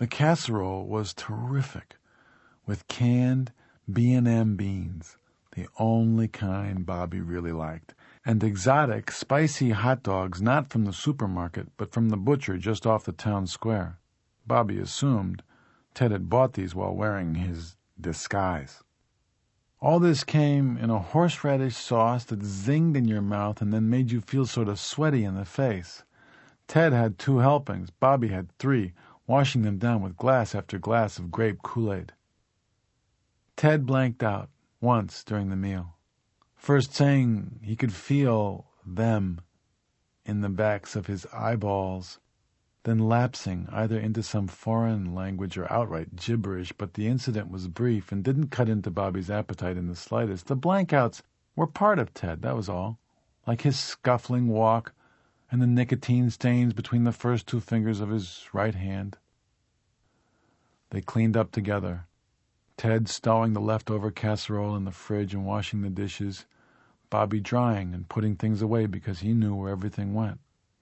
The casserole was terrific, with canned B&M beans, the only kind Bobby really liked, and exotic, spicy hot dogs not from the supermarket, but from the butcher just off the town square. Bobby assumed Ted had bought these while wearing his disguise. All this came in a horseradish sauce that zinged in your mouth and then made you feel sort of sweaty in the face. Ted had 2 helpings. Bobby had 3, washing them down with glass after glass of grape Kool-Aid. Ted blanked out once during the meal, first saying he could feel them in the backs of his eyeballs, then lapsing either into some foreign language or outright gibberish, but the incident was brief and didn't cut into Bobby's appetite in the slightest. The blankouts were part of Ted, that was all, like his scuffling walk and the nicotine stains between the first 2 fingers of his right hand. They cleaned up together, Ted stowing the leftover casserole in the fridge and washing the dishes, Bobby drying and putting things away because he knew where everything went.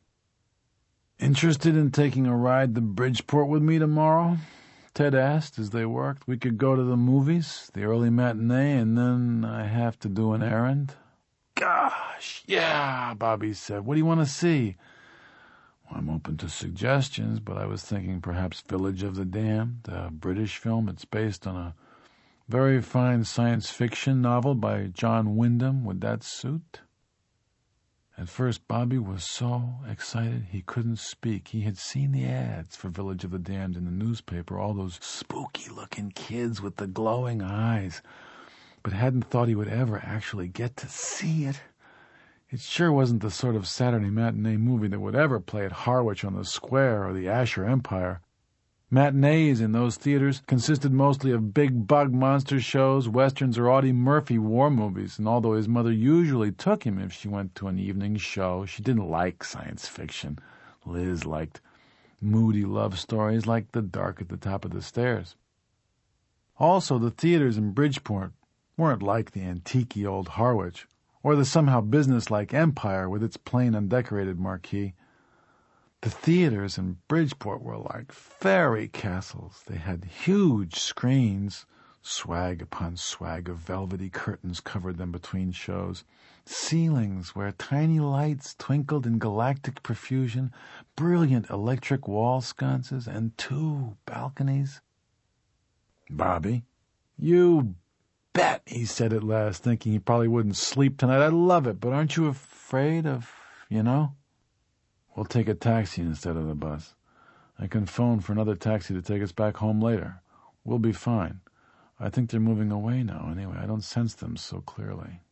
"Interested in taking a ride to Bridgeport with me tomorrow?" Ted asked as they worked. "We could go to the movies, the early matinee, and then I have to do an errand." "Gosh, yeah," Bobby said. "What do you want to see?" "I'm open to suggestions, but I was thinking perhaps Village of the Damned, a British film. It's based on a very fine science fiction novel by John Wyndham. Would that suit?" At first, Bobby was so excited he couldn't speak. He had seen the ads for Village of the Damned in the newspaper, all those spooky-looking kids with the glowing eyes, but hadn't thought he would ever actually get to see it. It sure wasn't the sort of Saturday matinee movie that would ever play at Harwich on the Square or the Asher Empire. Matinees in those theaters consisted mostly of big bug monster shows, westerns, or Audie Murphy war movies, and although his mother usually took him if she went to an evening show, she didn't like science fiction. Liz liked moody love stories like The Dark at the Top of the Stairs. Also, the theaters in Bridgeport weren't like the antique-y old Harwich, or the somehow businesslike Empire with its plain undecorated marquee. The theaters in Bridgeport were like fairy castles. They had huge screens. Swag upon swag of velvety curtains covered them between shows. Ceilings where tiny lights twinkled in galactic profusion, brilliant electric wall sconces, and 2 balconies. "Bobby, you bet," he said at last, thinking he probably wouldn't sleep tonight. "I love it, but aren't you afraid of, We'll take a taxi instead of the bus. I can phone for another taxi to take us back home later. We'll be fine. I think they're moving away now anyway. I don't sense them so clearly."